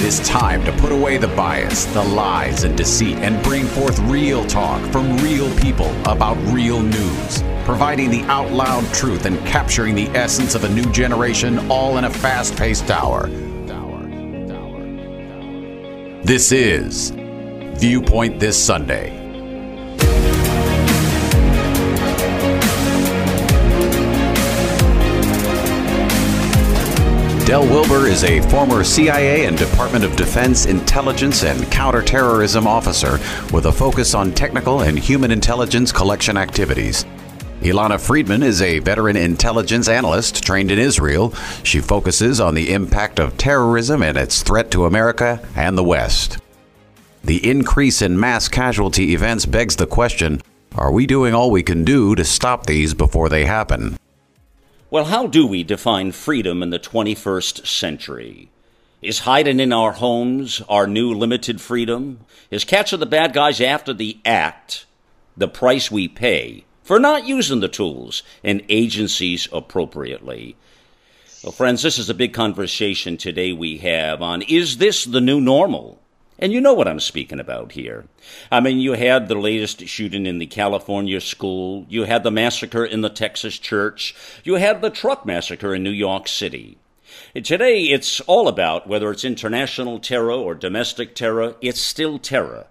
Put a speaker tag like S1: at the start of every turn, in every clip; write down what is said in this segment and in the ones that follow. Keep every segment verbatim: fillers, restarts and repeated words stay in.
S1: is time to put away the bias, the lies, and deceit, and bring forth real talk from real people about real news, providing the out loud truth and capturing the essence of a new generation, all in a fast-paced hour. This is Viewpoint This Sunday. Del Wilber is a former C I A and Department of Defense intelligence and counterterrorism officer with a focus on technical and human intelligence collection activities. Ilana Friedman is a veteran intelligence analyst trained in Israel. She focuses on the impact of terrorism and its threat to America and the West. The increase in mass casualty events begs the question, are we doing all we can do to stop these before they happen?
S2: Well, how do we define freedom in the twenty-first century? Is hiding in our homes our new limited freedom? Is catching the bad guys after the act the price we pay for not using the tools and agencies appropriately? Well, friends, this is a big conversation today we have on, is this the new normal? And you know what I'm speaking about here. I mean, you had the latest shooting in the California school. You had the massacre in the Texas church. You had the truck massacre in New York City. And today, it's all about whether it's international terror or domestic terror, it's still terror.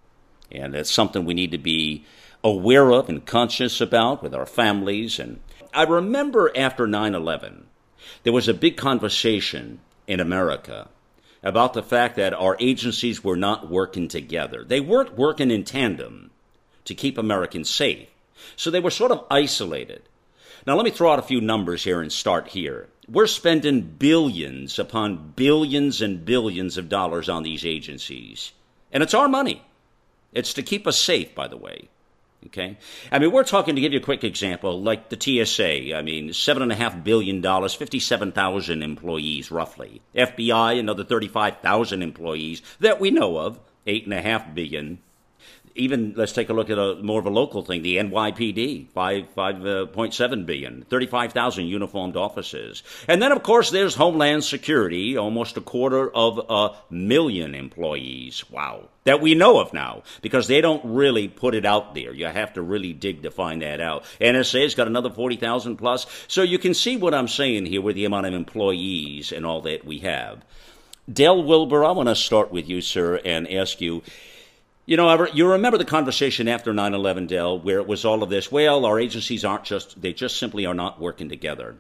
S2: And it's something we need to be aware of and conscious about with our families. And I remember after nine eleven, there was a big conversation in America about the fact that our agencies were not working together. They weren't working in tandem to keep Americans safe. So they were sort of isolated. Now let me throw out a few numbers here and start here. We're spending billions upon billions and billions of dollars on these agencies. And it's our money. It's to keep us safe, by the way. Okay? I mean, we're talking, to give you a quick example, like the T S A. I mean, seven point five billion dollars, fifty-seven thousand employees, roughly. F B I, another thirty-five thousand employees that we know of, eight point five billion dollars. Even, let's take a look at a more of a local thing, the N Y P D, five point seven billion dollars, thirty-five thousand uniformed officers. And then, of course, there's Homeland Security, almost a quarter of a million employees. Wow. That we know of now, because they don't really put it out there. You have to really dig to find that out. N S A's got another forty thousand plus. So you can see what I'm saying here with the amount of employees and all that we have. Del Wilber, I want to start with you, sir, and ask you, you know, you remember the conversation after nine eleven, Del, where it was all of this, well, our agencies aren't just, they just simply are not working together.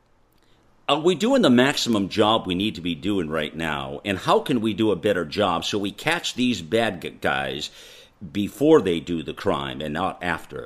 S2: Are we doing the maximum job we need to be doing right now? And how can we do a better job so we catch these bad guys before they do the crime and not after?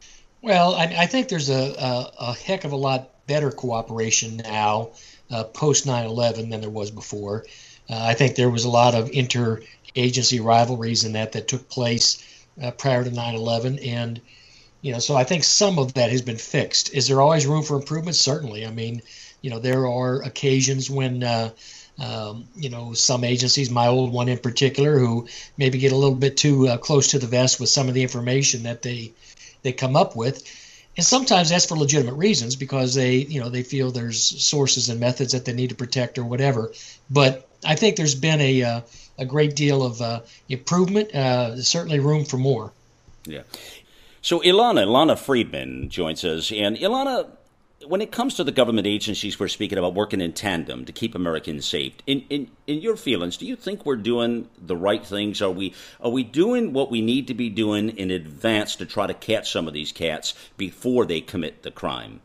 S3: Well, I, I think there's a, a, a heck of a lot better cooperation now uh, post nine eleven than there was before. Uh, I think there was a lot of inter-agency rivalries in that that took place uh, prior to nine eleven. And, you know, so I think some of that has been fixed. Is there always room for improvement? Certainly. I mean, you know, there are occasions when, uh, um, you know, some agencies, my old one in particular, who maybe get a little bit too uh, close to the vest with some of the information that they they come up with. And sometimes that's for legitimate reasons because they, you know, they feel there's sources and methods that they need to protect or whatever. But I think there's been a uh, a great deal of uh, improvement. Uh, there's certainly room for more.
S2: Yeah. So Ilana, Ilana Friedman joins us. And Ilana, when it comes to the government agencies, we're speaking about working in tandem to keep Americans safe. In in in your feelings, do you think we're doing the right things? Are we are we doing what we need to be doing in advance to try to catch some of these cats before they commit the crime?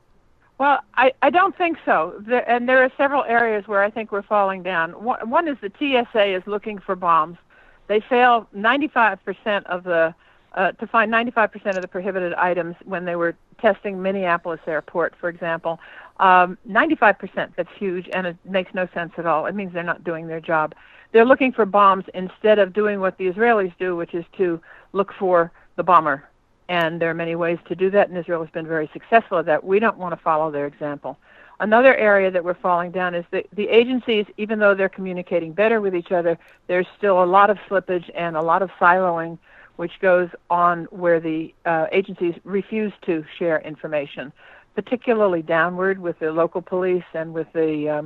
S4: Well, I, I don't think so. There, and there are several areas where I think we're falling down. One, one is the T S A is looking for bombs. They fail ninety-five percent of the uh, to find ninety-five percent of the prohibited items when they were testing Minneapolis Airport, for example. Um, ninety-five percent, that's huge, and it makes no sense at all. It means they're not doing their job. They're looking for bombs instead of doing what the Israelis do, which is to look for the bomber. And there are many ways to do that, and Israel has been very successful at that. We don't want to follow their example. Another area that we're falling down is that the agencies, even though they're communicating better with each other, there's still a lot of slippage and a lot of siloing, which goes on where the uh, agencies refuse to share information, particularly downward with the local police and with the um,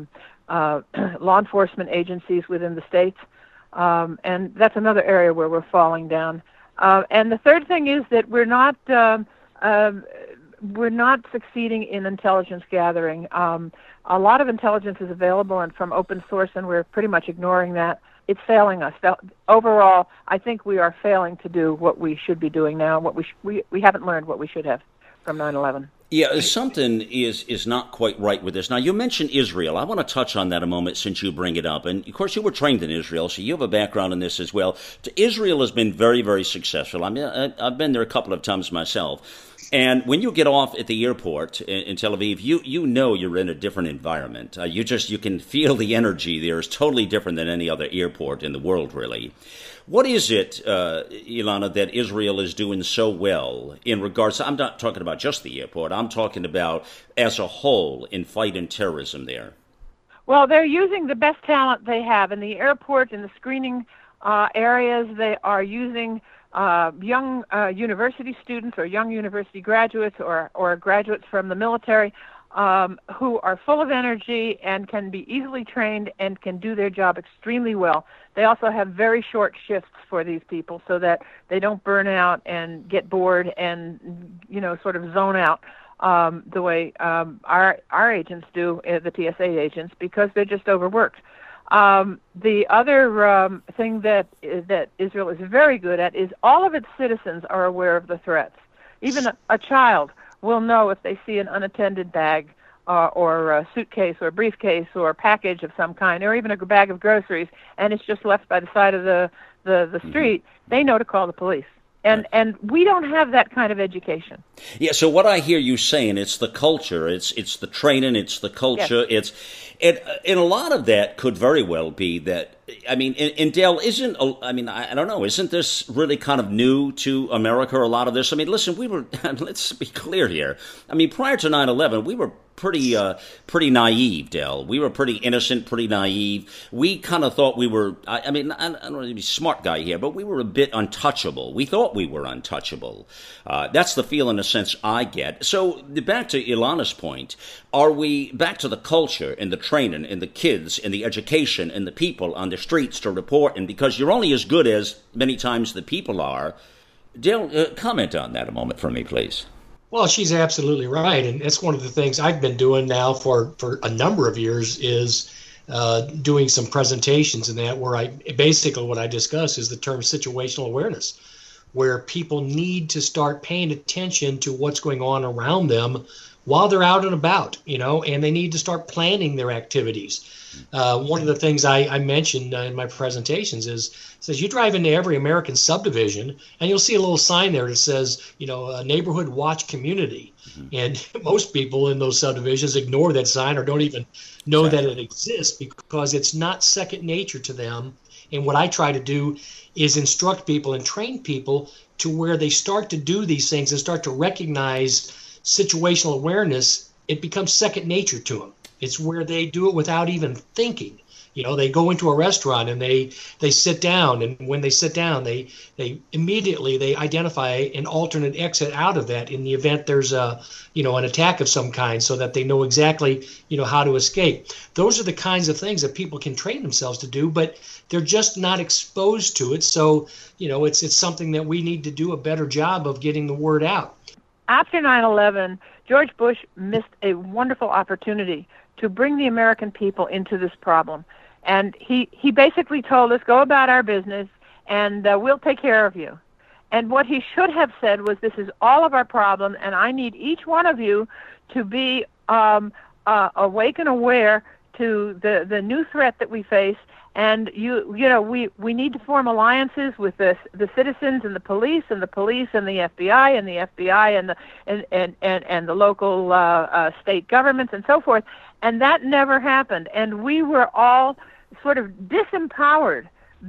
S4: uh, law enforcement agencies within the states. Um, and that's another area where we're falling down. Uh, and the third thing is that we're not um, um, we're not succeeding in intelligence gathering. Um, a lot of intelligence is available and from open source, and we're pretty much ignoring that. It's failing us. Overall, I think we are failing to do what we should be doing now. What we sh- we we haven't learned what we should have from nine eleven.
S2: Yeah, something is is not quite right with this. Now, you mentioned Israel. I want to touch on that a moment since you bring it up. And, of course, you were trained in Israel, so you have a background in this as well. Israel has been very, very successful. I mean, I've been there a couple of times myself. And when you get off at the airport in, in Tel Aviv, you you know you're in a different environment. Uh, you just you can feel the energy there is totally different than any other airport in the world, really. What is it, uh, Ilana, that Israel is doing so well in regards to, I'm not talking about just the airport, I'm talking about as a whole in fighting terrorism there?
S4: Well, they're using the best talent they have. In the airport, in the screening uh, areas, they are using uh, young uh, university students or young university graduates or, or graduates from the military um, who are full of energy and can be easily trained and can do their job extremely well. They also have very short shifts for these people so that they don't burn out and get bored and, you know, sort of zone out um, the way um, our our agents do, uh, the T S A agents, because they're just overworked. Um, the other um, thing that that Israel is very good at is all of its citizens are aware of the threats. Even a, a child will know if they see an unattended bag uh, or a suitcase or a briefcase or a package of some kind, or even a bag of groceries, and it's just left by the side of the, the, the street, mm-hmm. They know to call the police. And and we don't have that kind of education.
S2: Yeah, so what I hear you saying, it's the culture, it's it's the training, it's the culture, yes. it's and, and a lot of that could very well be that, I mean, and, and Dale, isn't, I mean, I, I don't know, isn't this really kind of new to America, a lot of this? I mean, listen, we were, let's be clear here. I mean, prior to nine eleven, we were pretty uh, pretty naive, Dale. We were pretty innocent, pretty naive. We kind of thought we were, I, I mean, I, I don't want to be a smart guy here, but we were a bit untouchable. We thought we were untouchable. Uh, that's the feel, in a sense, I get. So back to Ilana's point, are we back to the culture and the training and the kids and the education and the people on the streets to report? And because you're only as good as many times the people are. Dale, uh, comment on that a moment for me, please.
S3: Well, she's absolutely right, and that's one of the things I've been doing now for, for a number of years is uh, doing some presentations in that where I basically what I discuss is the term situational awareness, where people need to start paying attention to what's going on around them while they're out and about, you know, and they need to start planning their activities. Uh, one of the things I, I mentioned uh, in my presentations is says you drive into every American subdivision and you'll see a little sign there that says, you know, a neighborhood watch community. Mm-hmm. And most people in those subdivisions ignore that sign or don't even know exactly. that it exists because it's not second nature to them. And what I try to do is instruct people and train people to where they start to do these things and start to recognize situational awareness. It becomes second nature to them. It's where they do it without even thinking. You know, they go into a restaurant and they they sit down, and when they sit down, they they immediately they identify an alternate exit out of that in the event there's a you know an attack of some kind, so that they know exactly you know how to escape. Those are the kinds of things that people can train themselves to do, but they're just not exposed to it. So you know, it's it's something that we need to do a better job of getting the word out.
S4: After nine eleven, George Bush missed a wonderful opportunity to bring the American people into this problem. And he, he basically told us, go about our business, and uh, we'll take care of you. And what he should have said was, this is all of our problem, and I need each one of you to be um, uh, awake and aware to the, the new threat that we face. And you you know we, we need to form alliances with the the citizens and the police and the police and the F B I and the F B I and the and and, and, and the local uh, uh, state governments and so forth. And that never happened. And we were all sort of disempowered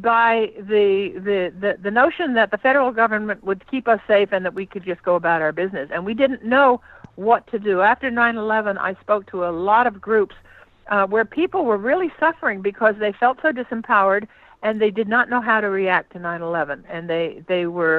S4: by the the, the the notion that the federal government would keep us safe and that we could just go about our business. And we didn't know what to do. After nine eleven, I spoke to a lot of groups Uh, where people were really suffering because they felt so disempowered and they did not know how to react to nine eleven. And they, they were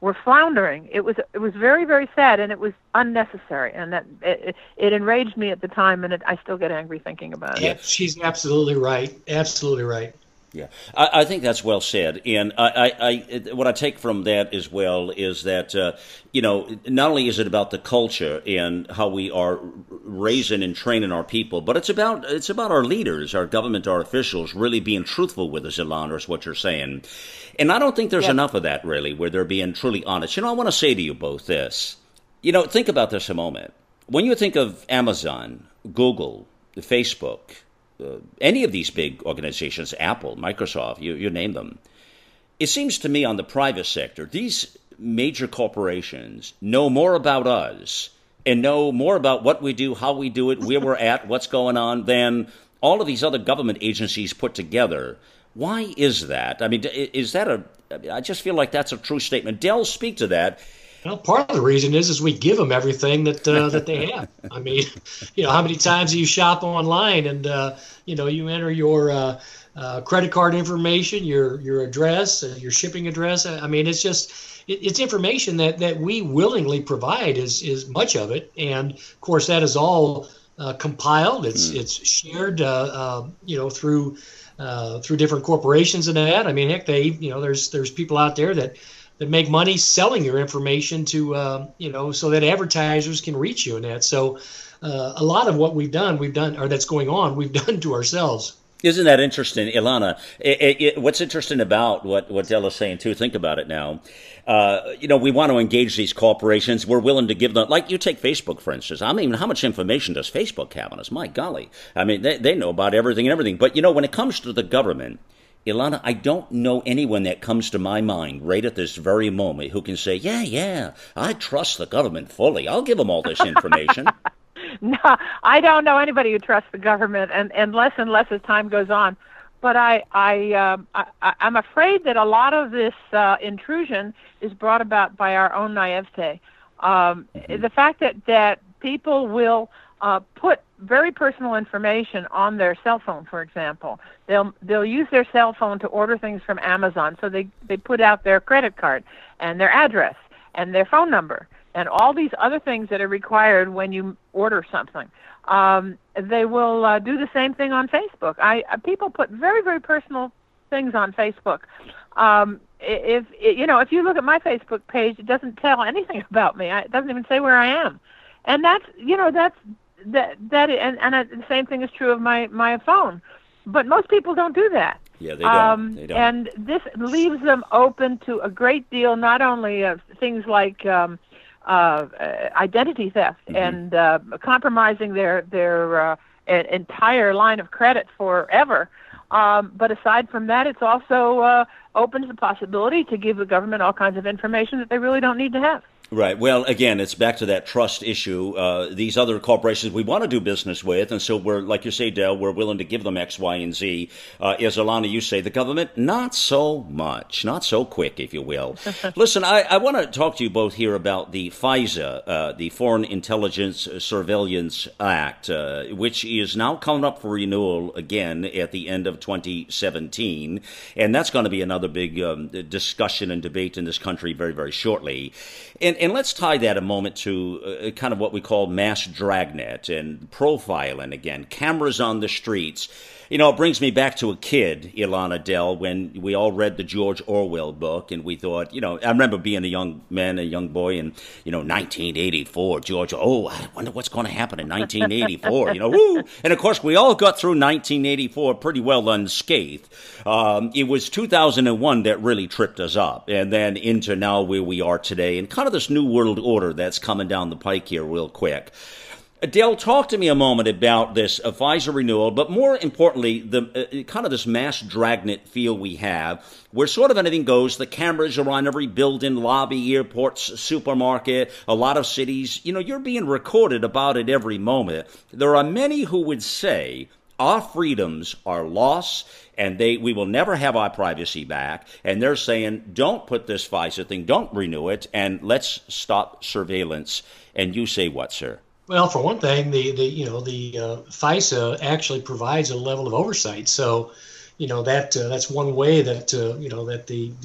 S4: were floundering. It was it was very, very sad, and it was unnecessary, and that it, it enraged me at the time, and it, I still get angry thinking about it.
S3: Yeah, she's absolutely right. Absolutely right.
S2: Yeah, I, I think that's well said. And I, I, I, what I take from that as well is that, uh, you know, not only is it about the culture and how we are raising and training our people, but it's about it's about our leaders, our government, our officials really being truthful with us, Ilana, is what you're saying. And I don't think there's
S4: Yeah.
S2: enough of that, really, where they're being truly honest. You know, I want to say to you both this. You know, think about this a moment. When you think of Amazon, Google, Facebook, Uh, any of these big organizations, Apple, Microsoft, you, you name them, it seems to me on the private sector, these major corporations know more about us and know more about what we do, how we do it, where we're at, what's going on, than all of these other government agencies put together. Why is that? I mean, is that a, I just feel like that's a true statement. Del, speak to that.
S3: Well, part of the reason is is we give them everything that uh, that they have. I mean, you know, how many times do you shop online and uh, you know you enter your uh, uh, credit card information, your your address, uh, your shipping address. I mean, it's just it, it's information that, that we willingly provide is is much of it, and of course that is all uh, compiled. It's mm. it's shared, uh, uh, you know, through uh, through different corporations and that. I mean, heck, they you know there's there's people out there that. that make money selling your information to, uh, you know, so that advertisers can reach you in that. So uh, a lot of what we've done, we've done, or that's going on, we've done to ourselves.
S2: Isn't that interesting, Ilana? It, it, it, what's interesting about what, what Del is saying, too, think about it now. Uh, you know, we want to engage these corporations. We're willing to give them, like you take Facebook, for instance. I mean, how much information does Facebook have on us? My golly. I mean, they, they know about everything and everything. But, you know, when it comes to the government, Ilana, I don't know anyone that comes to my mind right at this very moment who can say, yeah, yeah, I trust the government fully. I'll give them all this information.
S4: No, I don't know anybody who trusts the government, and, and less and less as time goes on. But I, I, um, I, I'm afraid that a lot of this uh, intrusion is brought about by our own naivete. Um, mm-hmm. The fact that, that people will uh, put very personal information on their cell phone, for example. They'll they'll use their cell phone to order things from Amazon, so they, they put out their credit card and their address and their phone number and all these other things that are required when you order something. Um, they will uh, do the same thing on Facebook. I uh, people put very, very personal things on Facebook. Um, if you know, if you look at my Facebook page, it doesn't tell anything about me. It doesn't even say where I am, and that's you know that's that that and and the same thing is true of my my phone. But most people don't do that.
S2: Yeah, they don't.
S4: Um,
S2: they don't.
S4: And this leaves them open to a great deal, not only of things like um, uh, identity theft mm-hmm. and uh, compromising their their uh, entire line of credit forever. Um, but aside from that, it's also uh, opens the possibility to give the government all kinds of information that they really don't need to have.
S2: Right. Well, again, it's back to that trust issue. Uh, these other corporations we want to do business with, and so we're, like you say, Del, we're willing to give them X, Y, and Z. Uh, as Ilana, you say, the government, not so much, not so quick, if you will. Listen, I, I want to talk to you both here about the FISA, uh, the Foreign Intelligence Surveillance Act, uh, which is now coming up for renewal again at the end of twenty seventeen, and that's going to be another big um, discussion and debate in this country very, very shortly. And, and let's tie that a moment to uh, kind of what we call mass dragnet and profiling again, cameras on the streets. You know, it brings me back to a kid, Ilana, Del, when we all read the George Orwell book and we thought, you know, I remember being a young man, a young boy in, you know, nineteen eighty-four, George, oh, I wonder what's going to happen in nineteen eighty-four, you know, woo. And of course, we all got through nineteen eighty-four pretty well unscathed. Um, it was two thousand one that really tripped us up, and then into now where we are today and kind of this new world order that's coming down the pike here real quick. Del, talk to me a moment about this uh, FISA renewal, but more importantly, the uh, kind of this mass dragnet feel we have, where sort of anything goes. The cameras are on every building, lobby, airports, supermarket, a lot of cities. You know, you're being recorded about it every moment. There are many who would say our freedoms are lost, and they we will never have our privacy back. And they're saying, don't put this FISA thing, don't renew it, and let's stop surveillance. And you say what, sir?
S3: Well, for one thing, the, the you know the uh, FISA actually provides a level of oversight. So, you know that uh, that's one way that uh, you know that the the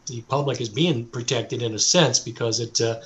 S3: the public is being protected in a sense, because it, uh,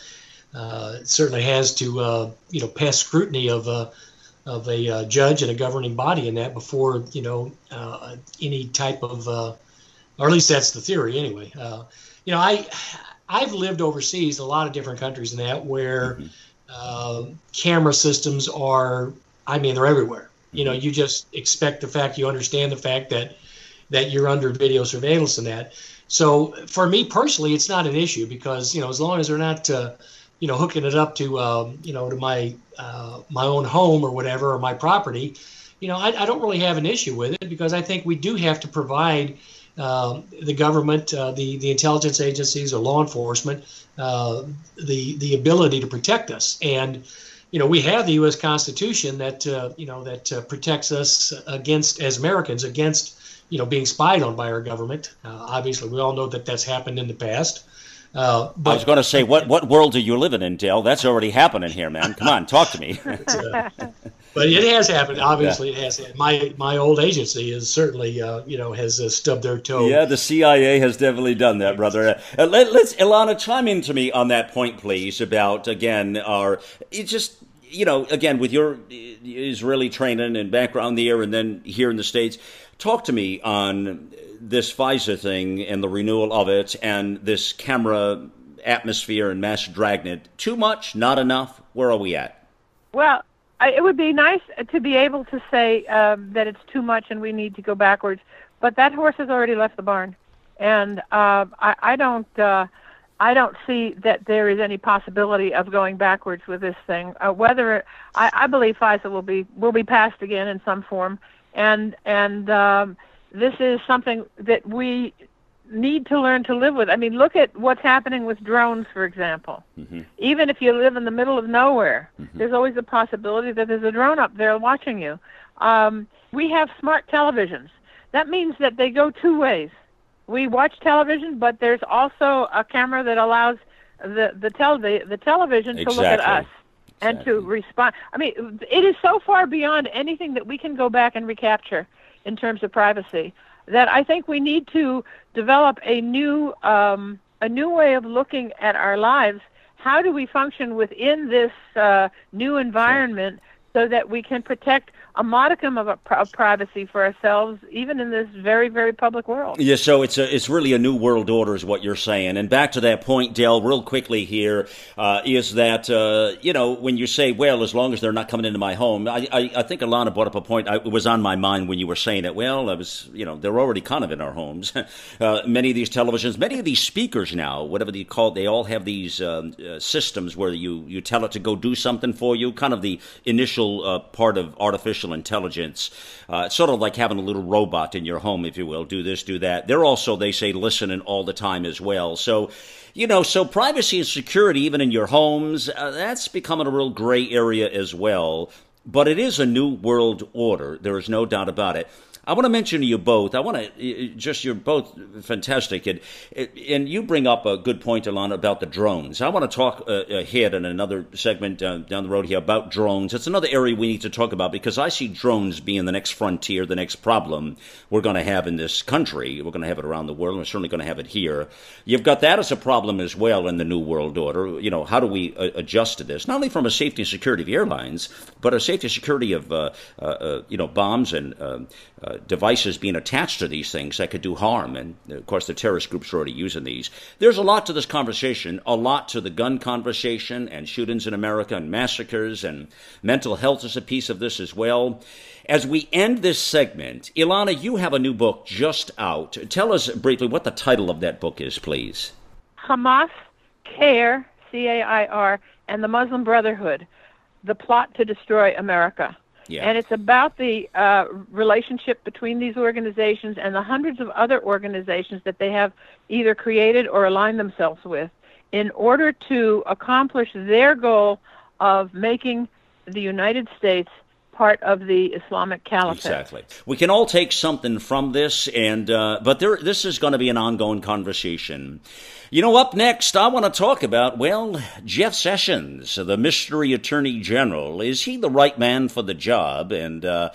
S3: uh, it certainly has to uh, you know pass scrutiny of a of a uh, judge and a governing body in that before you know uh, any type of uh, or at least that's the theory anyway. Uh, you know, I I've lived overseas in a lot of different countries in that where mm-hmm. uh, camera systems are, I mean, they're everywhere. You know, you just expect the fact, you understand the fact that that you're under video surveillance and that. So for me personally, it's not an issue because, you know, as long as they're not, uh, you know, hooking it up to, um, you know, to my uh, my own home or whatever, or my property, you know, I, I don't really have an issue with it because I think we do have to provide uh, the government, uh, the, the intelligence agencies or law enforcement, uh, the the ability to protect us. And you know, we have the U S Constitution that, uh, you know, that uh, protects us against, as Americans, against, you know, being spied on by our government. Uh, obviously, we all know that that's happened in the past. Uh, but,
S2: I was going to say, what, what world are you living in, Dale? That's already happening here, man. Come on, talk to me.
S3: uh, but it has happened. Obviously, yeah. It has happened. My my old agency is certainly, uh, you know, has uh, stubbed their toe.
S2: Yeah, the C I A has definitely done that, brother. Uh, let, let's, Ilana, chime in to me on that point, please, about, again, our, it just, you know, again, with your Israeli training and background there and then here in the States, talk to me on this FISA thing and the renewal of it and this camera atmosphere and mass dragnet. Too much? Not enough? Where are we at?
S4: Well, I, it would be nice to be able to say um, that it's too much and we need to go backwards, but that horse has already left the barn. And uh, I, I don't... Uh, I don't see that there is any possibility of going backwards with this thing. Uh, whether I, I believe FISA will be will be passed again in some form, and and um, this is something that we need to learn to live with. I mean, look at what's happening with drones, for example. Mm-hmm. Even if you live in the middle of nowhere, mm-hmm. there's always a possibility that there's a drone up there watching you. Um, we have smart televisions. That means that they go two ways. We watch television, but there's also a camera that allows the the, tel- the, the television
S2: exactly.
S4: to look at us and
S2: exactly.
S4: to respond. I mean, it is so far beyond anything that we can go back and recapture in terms of privacy that I think we need to develop a new um, a new way of looking at our lives. How do we function within this uh, new environment so that we can protect a modicum of, a, of privacy for ourselves, even in this very, very public world?
S2: Yeah, so it's a, it's really a new world order is what you're saying. And back to that point, Dale, real quickly here, uh, is that, uh, you know, when you say, well, as long as they're not coming into my home, I, I, I think Ilana brought up a point. I, it was on my mind when you were saying it. Well, I was, you know, they're already kind of in our homes. uh, many of these televisions, many of these speakers now, whatever they call it, they all have these um, uh, systems where you, you tell it to go do something for you, kind of the initial uh, part of artificial intelligence. Uh, it's sort of like having a little robot in your home, if you will. Do this, do that. They're also, they say, listening all the time as well. So, you know, so privacy and security, even in your homes, uh, that's becoming a real gray area as well. But it is a new world order. There is no doubt about it. I want to mention to you both, I want to, just, you're both fantastic, and, and you bring up a good point, Ilana, about the drones. I want to talk uh, ahead in another segment uh, down the road here about drones. It's another area we need to talk about because I see drones being the next frontier, the next problem we're going to have in this country. We're going to have it around the world, and we're certainly going to have it here. You've got that as a problem as well in the new world order. You know, how do we uh, adjust to this? Not only from a safety and security of airlines, but a safety and security of, uh, uh, uh, you know, bombs and uh, uh, devices being attached to these things that could do harm. And, of course, the terrorist groups are already using these. There's a lot to this conversation, a lot to the gun conversation and shootings in America and massacres, and mental health is a piece of this as well. As we end this segment, Ilana, you have a new book just out. Tell us briefly what the title of that book is, please.
S4: Hamas, CAIR, C A I R, and the Muslim Brotherhood, the plot to destroy America.
S2: Yeah.
S4: And it's about the uh, relationship between these organizations and the hundreds of other organizations that they have either created or aligned themselves with in order to accomplish their goal of making the United States part of the Islamic Caliphate.
S2: Exactly. We can all take something from this, and uh, but there, this is going to be an ongoing conversation. You know, up next, I want to talk about, well, Jeff Sessions, the mystery attorney general. Is he the right man for the job? And uh,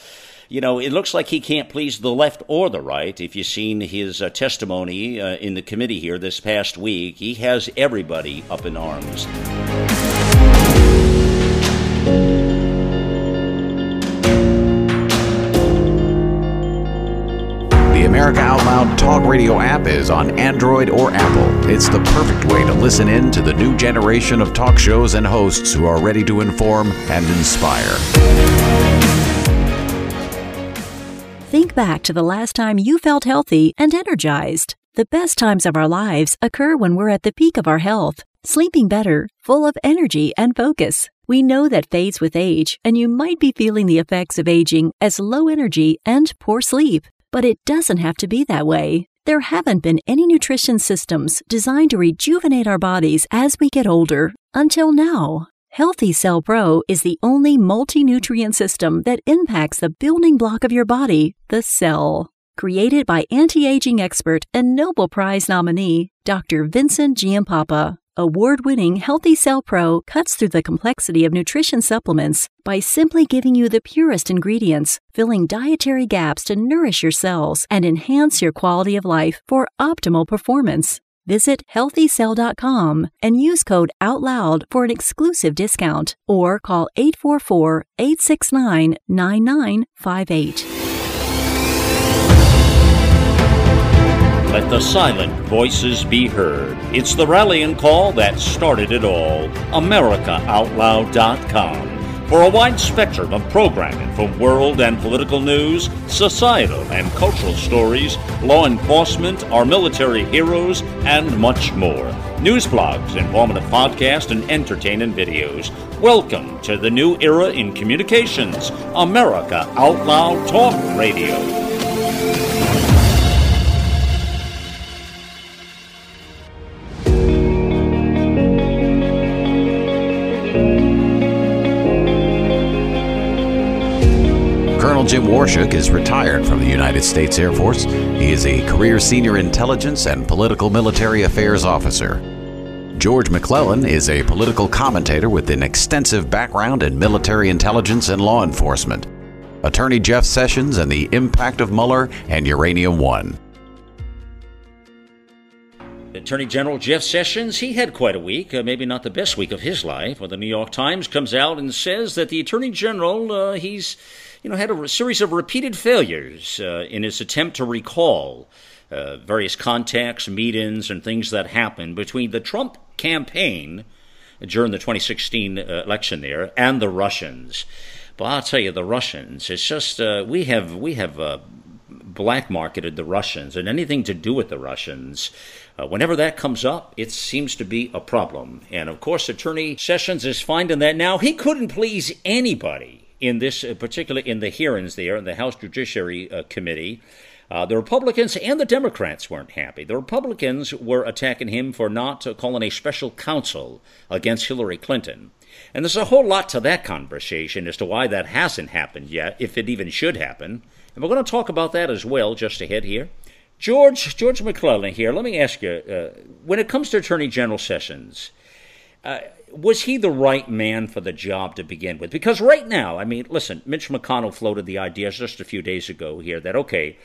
S2: you know, it looks like he can't please the left or the right. If you've seen his uh, testimony uh, in the committee here this past week, he has everybody up in arms.
S1: The America Out Loud Talk Radio app is on Android or Apple. It's the perfect way to listen in to the new generation of talk shows and hosts who are ready to inform and inspire.
S5: Think back to the last time you felt healthy and energized. The best times of our lives occur when we're at the peak of our health, sleeping better, full of energy and focus. We know that fades with age, and you might be feeling the effects of aging as low energy and poor sleep. But it doesn't have to be that way. There haven't been any nutrition systems designed to rejuvenate our bodies as we get older until now. Healthy Cell Pro is the only multi-nutrient system that impacts the building block of your body, the cell. Created by anti-aging expert and Nobel Prize nominee Doctor Vincent Giampapa, award-winning Healthy Cell Pro cuts through the complexity of nutrition supplements by simply giving you the purest ingredients, filling dietary gaps to nourish your cells and enhance your quality of life for optimal performance. Visit healthy cell dot com and use code OUTLOUD for an exclusive discount, or call eight four four, eight six nine, nine nine five eight.
S2: Let the silent voices be heard. It's the rallying call that started it all. America Out Loud dot com. For a wide spectrum of programming from world and political news, societal and cultural stories, law enforcement, our military heroes, and much more. News blogs, informative podcasts, and entertaining videos. Welcome to the new era in communications. America Out Loud Talk Radio.
S1: Colonel Jim Warshuk is retired from the United States Air Force. He is a career senior intelligence and political military affairs officer. George McClellan is a political commentator with an extensive background in military intelligence and law enforcement. Attorney Jeff Sessions and the impact of Mueller and Uranium One.
S2: Attorney General Jeff Sessions, he had quite a week, uh, maybe not the best week of his life, where the New York Times comes out and says that the Attorney General, uh, he's, you know, had a series of repeated failures uh, in his attempt to recall uh, various contacts, meetings, and things that happened between the Trump campaign during the twenty sixteen uh, election there and the Russians. But I'll tell you, the Russians, it's just, uh, we have, we have uh, black marketed the Russians, and anything to do with the Russians, Uh, whenever that comes up, it seems to be a problem. And, of course, Attorney Sessions is finding that now. He couldn't please anybody in this, uh, particularly in the hearings there in the House Judiciary uh, Committee. Uh, the Republicans and the Democrats weren't happy. The Republicans were attacking him for not uh, calling a special counsel against Hillary Clinton. And there's a whole lot to that conversation as to why that hasn't happened yet, if it even should happen. And we're going to talk about that as well just ahead here. George, George McClellan here, let me ask you, uh, when it comes to Attorney General Sessions, uh, was he the right man for the job to begin with? Because right now, I mean, listen, Mitch McConnell floated the idea just a few days ago here that, okay,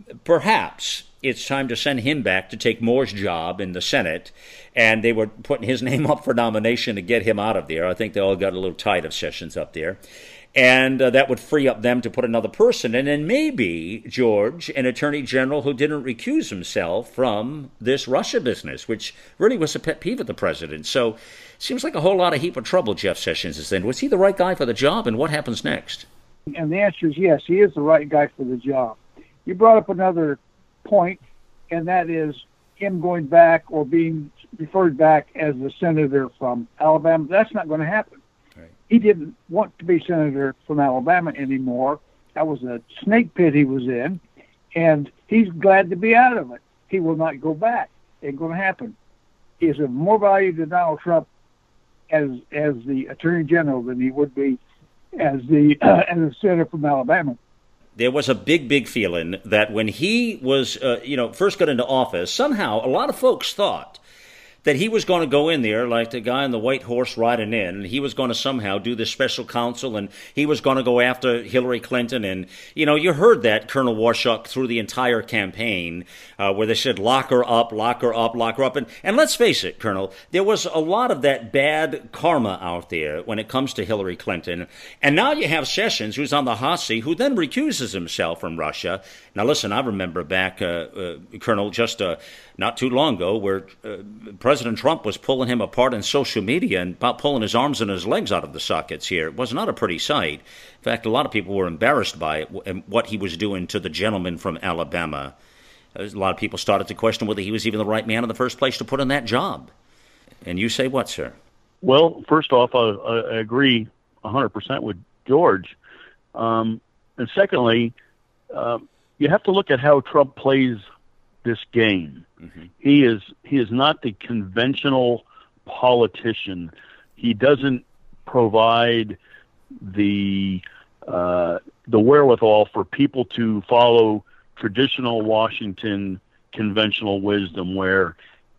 S2: perhaps it's time to send him back to take Moore's job in the Senate, and they were putting his name up for nomination to get him out of there. I think they all got a little tired of Sessions up there. And uh, that would free up them to put another person. And then maybe, George, an attorney general who didn't recuse himself from this Russia business, which really was a pet peeve of the president. So it seems like a whole lot of heap of trouble Jeff Sessions is in. Was he the right guy for the job, and what happens next?
S6: And the answer is yes, he is the right guy for the job. You brought up another point, and that is him going back or being referred back as the senator from Alabama. That's not going to happen. He didn't want to be senator from Alabama anymore. That was a snake pit he was in, and he's glad to be out of it. He will not go back. It ain't going to happen. He is of more value to Donald Trump as as the Attorney General than he would be as the uh, as a senator from Alabama.
S2: There was a big, big feeling that when he was, uh, you know, first got into office, somehow a lot of folks thought that he was going to go in there like the guy on the white horse riding in, and he was going to somehow do this special counsel, and he was going to go after Hillary Clinton. And, you know, you heard that, Colonel Warshuk, through the entire campaign, uh, where they said, lock her up, lock her up, lock her up. And, and let's face it, Colonel, there was a lot of that bad karma out there when it comes to Hillary Clinton. And now you have Sessions, who's on the hot seat, who then recuses himself from Russia. Now, listen, I remember back, uh, uh, Colonel, just uh, not too long ago, where uh, President Trump was pulling him apart on social media and about pulling his arms and his legs out of the sockets here. It was not a pretty sight. In fact, a lot of people were embarrassed by it and what he was doing to the gentleman from Alabama. A lot of people started to question whether he was even the right man in the first place to put in that job. And you say what, sir?
S7: Well, first off, I, I agree one hundred percent with George. Um, and secondly, uh, you have to look at how Trump plays this game. Mm-hmm. He is he is not the conventional politician. He doesn't provide the uh, the wherewithal for people to follow traditional Washington conventional wisdom, where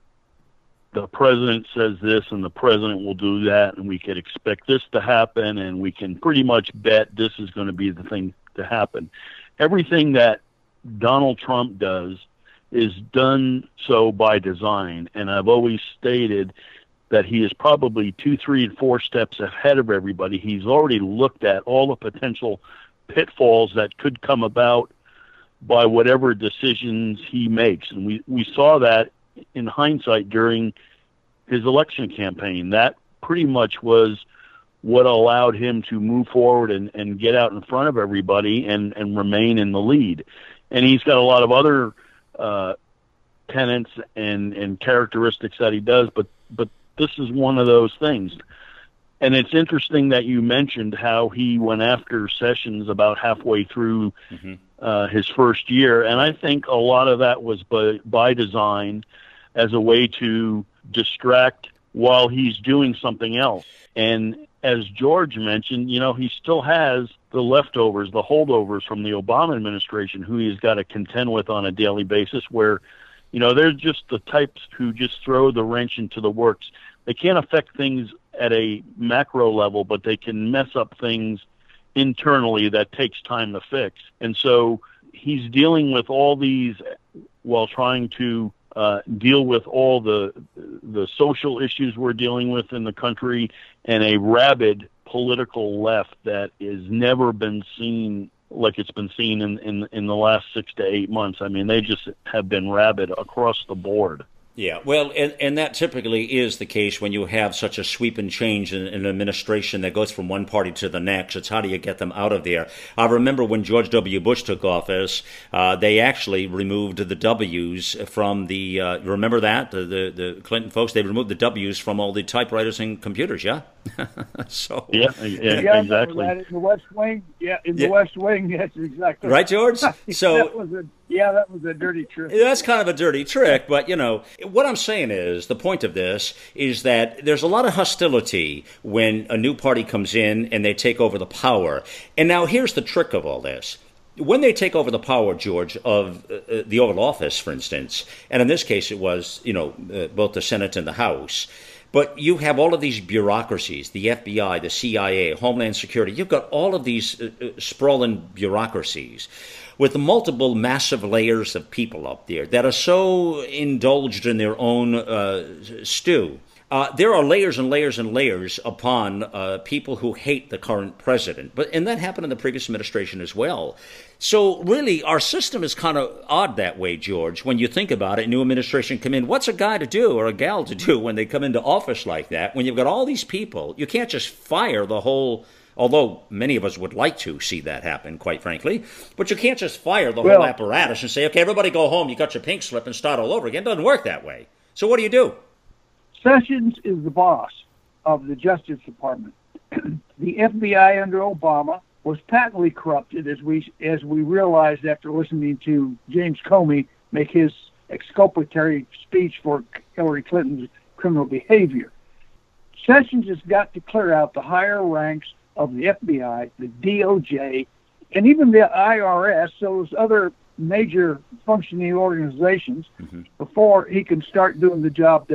S7: the president says this and the president will do that, and we could expect this to happen, and we can pretty much bet this is going to be the thing to happen. Everything that Donald Trump does is done so by design, and I've always stated that he is probably two, three, and four steps ahead of everybody. He's already looked at all the potential pitfalls that could come about by whatever decisions he makes, and we, we saw that in hindsight during his election campaign. That pretty much was what allowed him to move forward and, and get out in front of everybody and, and remain in the lead. And he's got a lot of other uh, tenets and, and characteristics that he does, but, but this is one of those things. And it's interesting that you mentioned how he went after Sessions about halfway through mm-hmm. uh, his first year. And I think a lot of that was by, by design, as a way to distract while he's doing something else. And as George mentioned, you know, he still has the leftovers, the holdovers from the Obama administration, who he's got to contend with on a daily basis, where, you know, they're just the types who just throw the wrench into the works. They can't affect things at a macro level, but they can mess up things internally that takes time to fix. And so he's dealing with all these while trying to Uh, deal with all the the social issues we're dealing with in the country, and a rabid political left that has never been seen like it's been seen in, in, in the last six to eight months. I mean, they just have been rabid across the board.
S2: Yeah, well, and, and that typically is the case when you have such a sweep and change in, in an administration that goes from one party to the next. It's how do you get them out of there? I remember when George W. Bush took office, uh, they actually removed the W's from the, uh, remember that? The, the the Clinton folks, they removed the W's from all the typewriters and computers, yeah? so
S7: Yeah, yeah,
S6: yeah
S7: exactly.
S6: That in the West Wing, yeah, in
S2: yeah.
S6: the West Wing, yes, exactly.
S2: Right, George? So
S6: that was a, yeah, that was a dirty trick.
S2: That's kind of a dirty trick, but, you know, what I'm saying is, the point of this is that there's a lot of hostility when a new party comes in and they take over the power. And now here's the trick of all this. When they take over the power, George, of uh, the Oval Office, for instance, and in this case it was, you know, uh, both the Senate and the House, but you have all of these bureaucracies, the F B I, the C I A, Homeland Security. You've got all of these uh, uh, sprawling bureaucracies with multiple massive layers of people up there that are so indulged in their own uh, stew. Uh, there are layers and layers and layers upon uh, people who hate the current president. But and that happened in the previous administration as well. So really, our system is kind of odd that way, George. When you think about it, new administration come in, what's a guy to do or a gal to do when they come into office like that? When you've got all these people, you can't just fire the whole, although many of us would like to see that happen, quite frankly. But you can't just fire the
S6: well,
S2: whole apparatus and say, okay, everybody go home, you got your pink slip and start all over again. It doesn't work that way. So what do you do?
S6: Sessions is the boss of the Justice Department. The F B I under Obama was patently corrupted, as we as we realized after listening to James Comey make his exculpatory speech for Hillary Clinton's criminal behavior. Sessions has got to clear out the higher ranks of the F B I, the D O J, and even the I R S, those other major functioning organizations, mm-hmm. before he can start doing the job that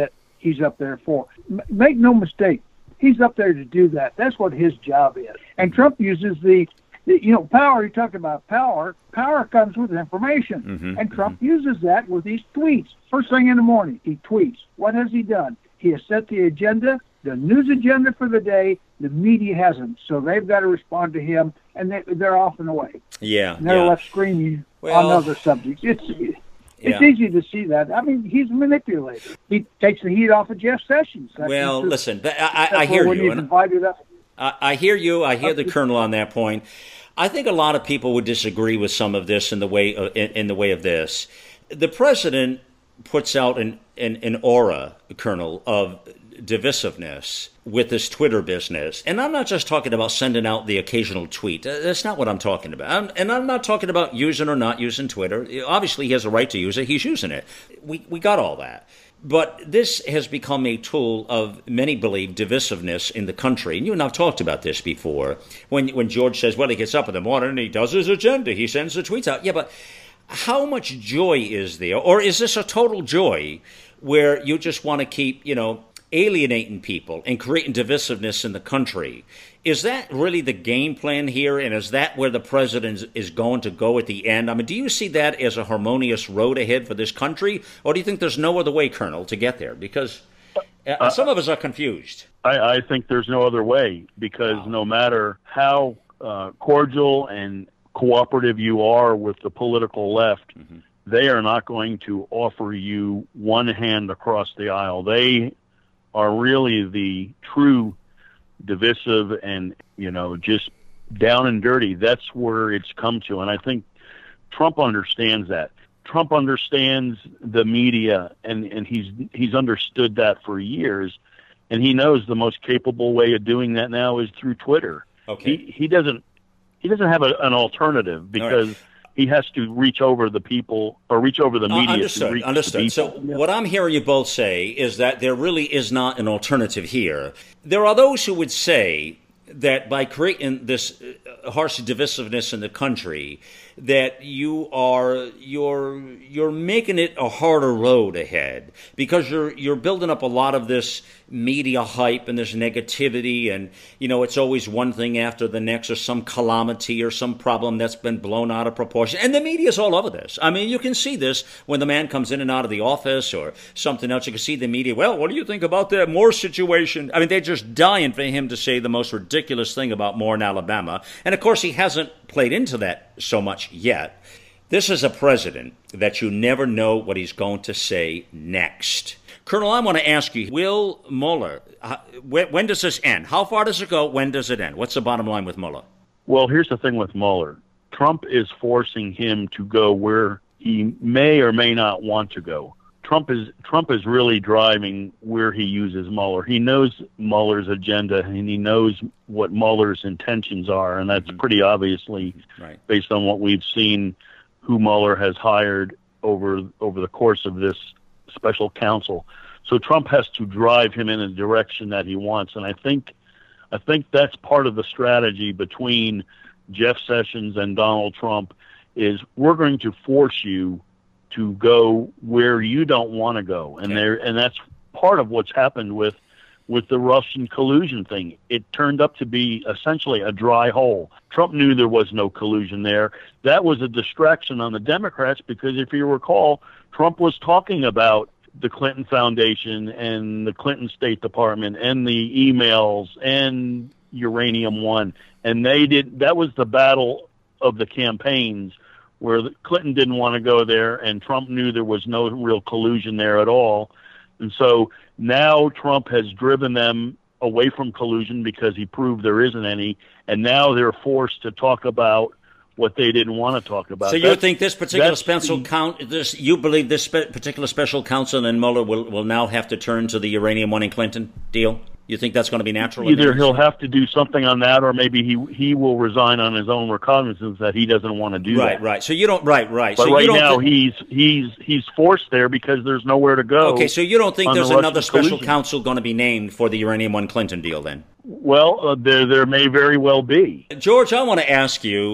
S6: he's up there for. M- make no mistake, he's up there to do that. That's what his job is. And Trump uses the, the you know, power. You talked about power. Power comes with information.
S2: Mm-hmm,
S6: and Trump
S2: mm-hmm.
S6: uses that with these tweets. First thing in the morning, he tweets. What has he done? He has set the agenda, the news agenda for the day. The media hasn't. So they've got to respond to him, and they, they're off and away.
S2: Yeah.
S6: And they're
S2: yeah.
S6: left screaming
S2: well,
S6: on other subjects. It's It's
S2: yeah.
S6: easy to see that. I mean, he's manipulated. He takes the heat off of Jeff Sessions. That's
S2: well,
S6: just,
S2: listen, I, I, I hear
S6: when
S2: you.
S6: He's invited up.
S2: I, I hear you. I hear the Colonel on that point. I think a lot of people would disagree with some of this in the way uh, in, in the way of this. The president puts out an, an, an aura, Colonel, of divisiveness with this Twitter business. And I'm not just talking about sending out the occasional tweet. That's not what I'm talking about. I'm, and I'm not talking about using or not using Twitter. Obviously, he has a right to use it. He's using it. We we got all that. But this has become a tool of, many believe, divisiveness in the country. And you and I have talked about this before. When when George says, well, he gets up in the morning and he does his agenda. He sends the tweets out. Yeah, but how much joy is there? Or is this a total joy where you just want to keep, you know, alienating people and creating divisiveness in the country? Is that really the game plan here? And is that where the president is going to go at the end? I mean, do you see that as a harmonious road ahead for this country? Or do you think there's no other way, Colonel, to get there? Because uh, some of us are confused.
S7: I, I think there's no other way, because wow. no matter how uh, cordial and cooperative you are with the political left, mm-hmm. they are not going to offer you one hand across the aisle. They are really the true divisive and, you know, just down and dirty. That's where it's come to. And I think Trump understands that. Trump understands the media, and, and he's he's understood that for years. And he knows the most capable way of doing that now is through Twitter.
S2: Okay.
S7: He, he doesn't he doesn't have a, an alternative, because he has to reach over the people, or reach over the media.
S2: Uh, understood.
S7: To reach
S2: understood.
S7: the
S2: So
S7: people.
S2: what I'm hearing you both say is that there really is not an alternative here. There are those who would say that by creating this harsh divisiveness in the country, that you are you're you're making it a harder road ahead, because you're you're building up a lot of this media hype and this negativity, and you know it's always one thing after the next, or some calamity or some problem that's been blown out of proportion, and the media's all over this. I mean, you can see this when the man comes in and out of the office or something else. You can see the media. Well, what do you think about that Moore situation? I mean, they're just dying for him to say the most ridiculous thing about Moore in Alabama, and of course he hasn't played into that so much yet. This is a president that you never know what he's going to say next. Colonel, I want to ask you, will Mueller, uh, when, when does this end? How far does it go? When does it end? What's the bottom line with Mueller?
S7: Well, here's the thing with Mueller. Trump is forcing him to go where he may or may not want to go. Trump is Trump is really driving where he uses Mueller. He knows Mueller's agenda, and he knows what Mueller's intentions are, and that's mm-hmm. pretty obviously
S2: right.
S7: based on what we've seen, who Mueller has hired over over the course of this special counsel. So Trump has to drive him in a direction that he wants, and I think I think that's part of the strategy between Jeff Sessions and Donald Trump, is we're going to force you to go where you don't want to go. And
S2: okay.
S7: there, and that's part of what's happened with, with the Russian collusion thing. It turned up to be essentially a dry hole. Trump knew there was no collusion there. That was a distraction on the Democrats, because if you recall, Trump was talking about the Clinton Foundation and the Clinton State Department and the emails and Uranium One. And they did, that was the battle of the campaigns, where Clinton didn't want to go there, and Trump knew there was no real collusion there at all. And so now Trump has driven them away from collusion because he proved there isn't any, and now they're forced to talk about what they didn't want to talk about.
S2: So you
S7: that's,
S2: think this particular special the, count, this you believe this spe- particular special counsel and Mueller will, will now have to turn to the Uranium One and Clinton deal? You think that's going to be natural?
S7: Either he'll have to do something on that, or maybe he he will resign on his own recognizance that he doesn't want to do
S2: right,
S7: that.
S2: Right, right. So you don't. Right, right.
S7: But
S2: so
S7: right
S2: you don't
S7: now
S2: th-
S7: he's he's he's forced there because there's nowhere to go.
S2: Okay, so you don't think there's
S7: the
S2: another
S7: Russian
S2: special
S7: collusion.
S2: counsel going to be named for the Uranium One Clinton deal then?
S7: Well, uh, there there may very well be.
S2: George, I want to ask you,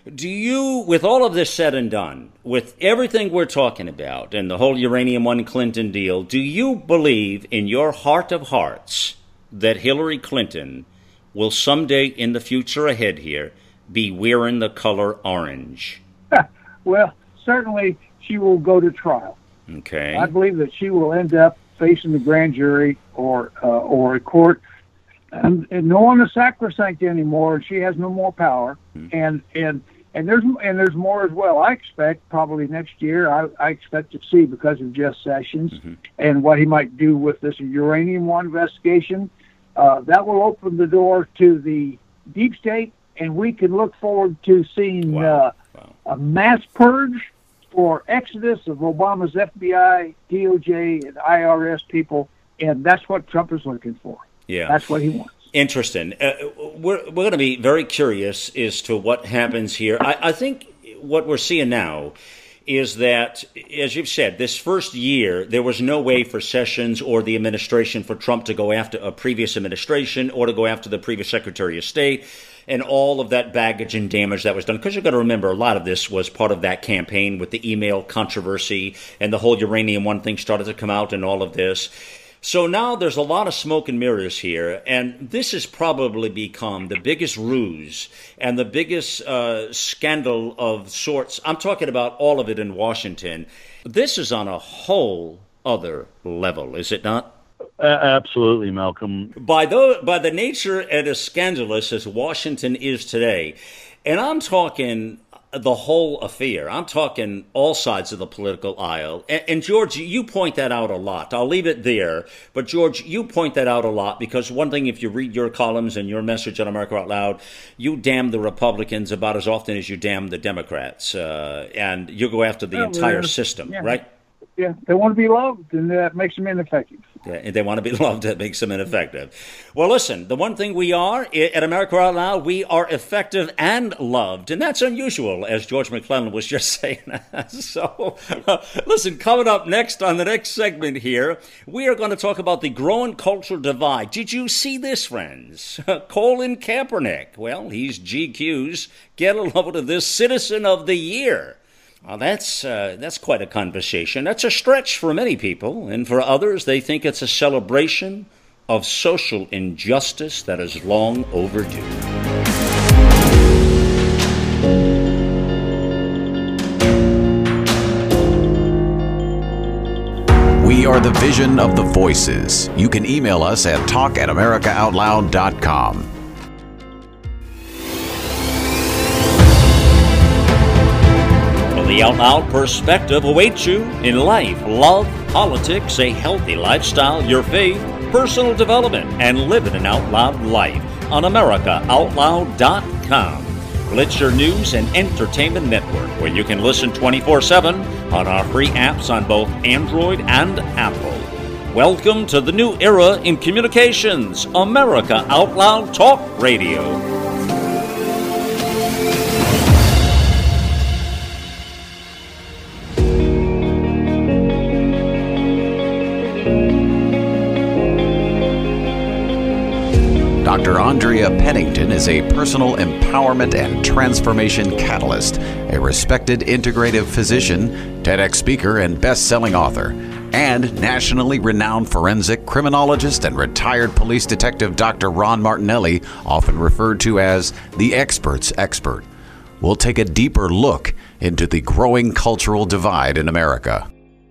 S2: Do you, with all of this said and done, with everything we're talking about and the whole Uranium One Clinton deal, do you believe in your heart of hearts that Hillary Clinton will someday in the future ahead here be wearing the color orange?
S6: Well, certainly she will go to trial.
S2: Okay.
S6: I believe that she will end up facing the grand jury or uh, or a court. And, and no one is sacrosanct anymore. She has no more power. Mm-hmm. And and and there's and there's more as well. I expect probably next year. I, I expect to see, because of Jeff Sessions mm-hmm. and what he might do with this Uranium One investigation. Uh, that will open the door to the deep state, and we can look forward to seeing wow. Uh, wow. a mass purge or exodus of Obama's F B I, D O J, and I R S people, and that's what Trump is looking for.
S2: Yeah,
S6: that's what he wants.
S2: Interesting. Uh, we're we're going to be very curious as to what happens here. I, I think what we're seeing now is that, as you've said, this first year, there was no way for Sessions or the administration for Trump to go after a previous administration or to go after the previous Secretary of State and all of that baggage and damage that was done. Because you've got to remember, a lot of this was part of that campaign with the email controversy, and the whole Uranium One thing started to come out and all of this. So now there's a lot of smoke and mirrors here, and this has probably become the biggest ruse and the biggest uh, scandal of sorts. I'm talking about all of it in Washington. This is on a whole other level, is it not?
S7: Uh, absolutely, Malcolm.
S2: By the, by the nature and as scandalous as Washington is today, and I'm talking the whole affair. I'm talking all sides of the political aisle. And, and George, you point that out a lot. I'll leave it there. But George, you point that out a lot because one thing, if you read your columns and your message on America Out Loud, you damn the Republicans about as often as you damn the Democrats. Uh, and you go after the oh, entire yeah. system,
S6: yeah.
S2: right?
S6: Yeah, they want to be loved, and that makes them ineffective.
S2: Yeah, and they want to be loved, that makes them ineffective. Well, listen, the one thing we are, at America Out Loud, we are effective and loved, and that's unusual, as George McClellan was just saying. So, uh, listen, coming up next on the next segment here, we are going to talk about the growing cultural divide. Did you see this, friends? Colin Kaepernick, well, he's G Q's Get a Load of This Citizen of the Year. Well, that's uh, that's quite a conversation. That's a stretch for many people, and for others, they think it's a celebration of social injustice that is long overdue.
S1: We are the vision of the voices. You can email us at talk at america out loud dot com.
S2: The Out Loud perspective awaits you in life, love, politics, a healthy lifestyle, your faith, personal development, and living an out loud life on america out loud dot com. Well, it's your news and entertainment network where you can listen twenty-four seven on our free apps on both Android and Apple. Welcome to the new era in communications, America Out Loud Talk Radio.
S1: Doctor Andrea Pennington is a personal empowerment and transformation catalyst, a respected integrative physician, TEDx speaker, and best-selling author, and nationally renowned forensic criminologist and retired police detective Doctor Ron Martinelli, often referred to as the expert's expert. We'll take a deeper look into the growing cultural divide in America.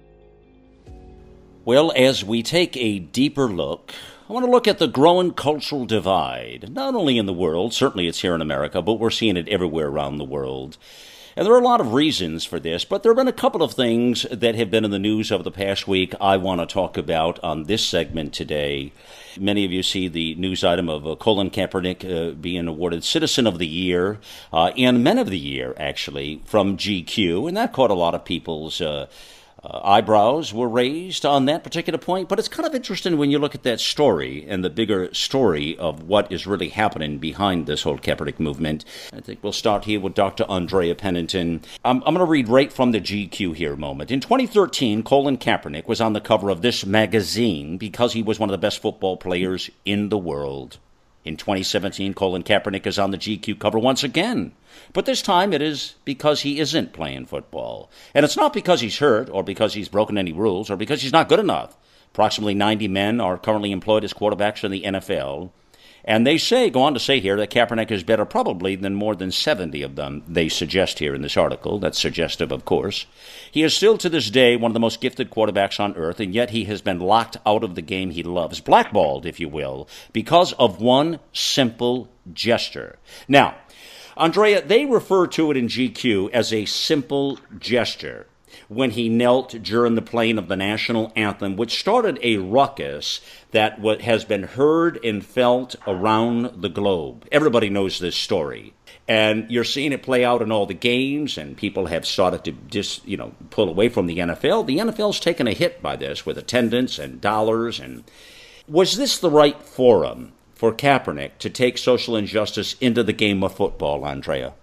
S2: Well, as we take a deeper look, I want to look at the growing cultural divide, not only in the world, certainly it's here in America, but we're seeing it everywhere around the world. And there are a lot of reasons for this, but there have been a couple of things that have been in the news over the past week I want to talk about on this segment today. Many of you see the news item of uh, Colin Kaepernick uh, being awarded Citizen of the Year uh, and Men of the Year, actually, from G Q, and that caught a lot of people's uh, Uh, eyebrows were raised on that particular point, but it's kind of interesting when you look at that story and the bigger story of what is really happening behind this whole Kaepernick movement. I think we'll start here with Doctor Andrea Pennington. I'm, I'm going to read right from the G Q here a moment. In twenty thirteen, Colin Kaepernick was on the cover of this magazine because he was one of the best football players in the world. In twenty seventeen, Colin Kaepernick is on the G Q cover once again. But this time it is because he isn't playing football. And it's not because he's hurt or because he's broken any rules or because he's not good enough. Approximately ninety men are currently employed as quarterbacks in the N F L. And they say, go on to say here, that Kaepernick is better probably than more than seventy of them, they suggest here in this article. That's suggestive, of course. He is still to this day one of the most gifted quarterbacks on earth, and yet he has been locked out of the game he loves, blackballed, if you will, because of one simple gesture. Now, Andrea, they refer to it in G Q as a simple gesture when he knelt during the playing of the national anthem, which started a ruckus that what has been heard and felt around the globe. Everybody knows this story. And you're seeing it play out in all the games, and people have started to just, you know, pull away from the N F L. The N F L's taken a hit by this with attendance and dollars. And was this the right forum for Kaepernick to take social injustice into the game of football, Andrea?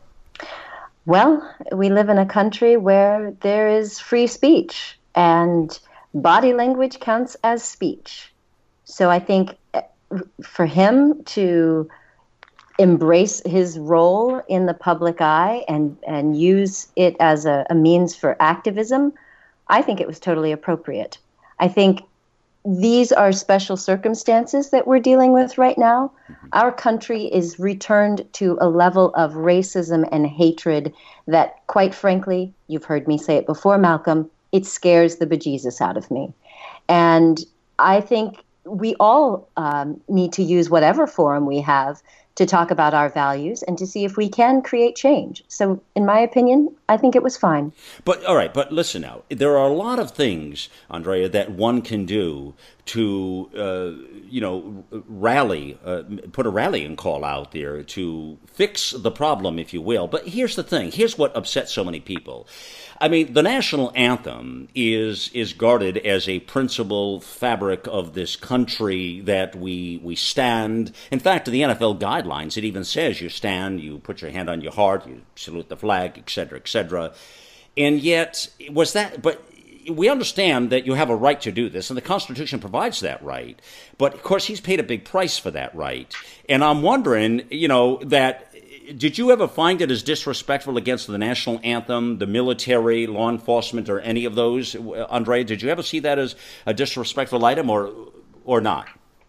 S8: Well, we live in a country where there is free speech, and body language counts as speech. So I think for him to embrace his role in the public eye and, and use it as a, a means for activism, I think it was totally appropriate. I think these are special circumstances that we're dealing with right now. Mm-hmm. Our country is returned to a level of racism and hatred that, quite frankly, you've heard me say it before, Malcolm, it scares the bejesus out of me. And I think we all um, need to use whatever forum we have to talk about our values and to see if we can create change. So, in my opinion, I think it was fine.
S2: But, all right, but listen now. There are a lot of things, Andrea, that one can do to, uh, you know, rally, uh, put a rallying call out there to fix the problem, if you will. But here's the thing. Here's what upsets so many people. I mean, the national anthem is is guarded as a principal fabric of this country that we we stand. In fact, in the N F L guidelines, it even says you stand, you put your hand on your heart, you salute the flag, et cetera, et cetera. And yet, was that, but we understand that you have a right to do this, and the Constitution provides that right. But, of course, he's paid a big price for that right. And I'm wondering, you know, that did you ever find it as disrespectful against the national anthem, the military, law enforcement, or any of those? Andrea, did you ever see that as a disrespectful item or or not?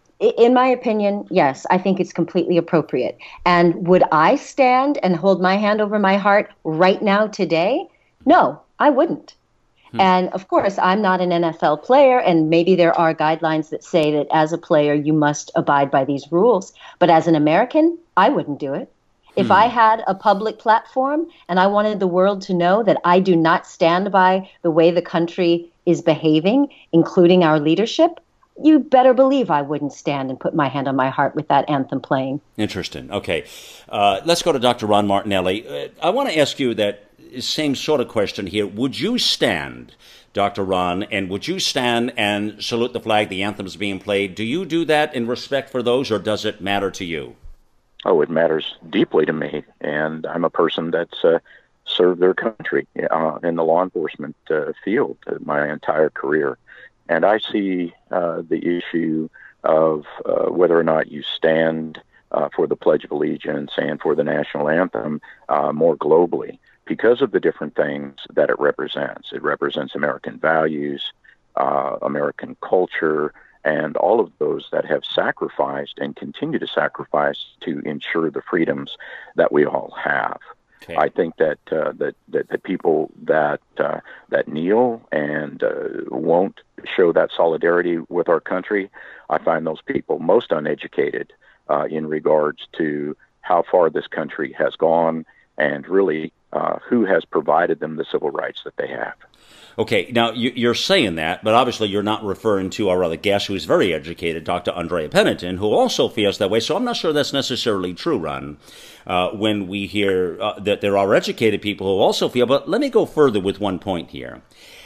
S8: In my opinion, yes, I think it's completely appropriate. And would I stand and hold my hand over my heart right now today? No, I wouldn't. Hmm. And of course, I'm not an N F L player, and maybe there are guidelines that say that as a player, you must abide by these rules. But as an American, I wouldn't do it. If I had a public platform and I wanted the world to know that I do not stand by the way the country is behaving, including our leadership, you better believe I wouldn't stand and put my hand on my heart with that anthem playing.
S2: Interesting. Okay. Uh, let's go to Doctor Ron Martinelli. Uh, I want to ask you that same sort of question here. Would you stand, Doctor Ron, and would you stand and salute the flag, the anthem's being played? Do you do that in respect for those, or does it matter to you?
S9: Oh, it matters deeply to me, and I'm a person that's uh, served their country uh, in the law enforcement uh, field my entire career. And I see uh, the issue of uh, whether or not you stand uh, for the Pledge of Allegiance and for the national anthem uh, more globally because of the different things that it represents. It represents American values, uh, American culture, and all of those that have sacrificed and continue to sacrifice to ensure the freedoms that we all have. Okay. I think that, uh, that that that people that uh, that kneel and uh, won't show that solidarity with our country, I find those people most uneducated uh, in regards to how far this country has gone and really uh, who has provided them the civil rights that they have.
S2: Okay, now you're saying that, but obviously you're not referring to our other guest who is very educated, Doctor Andrea Pennington, who also feels that way. So I'm not sure that's necessarily true, Ron, uh, when we hear uh, that there are educated people who also feel. But let me go further with one point here.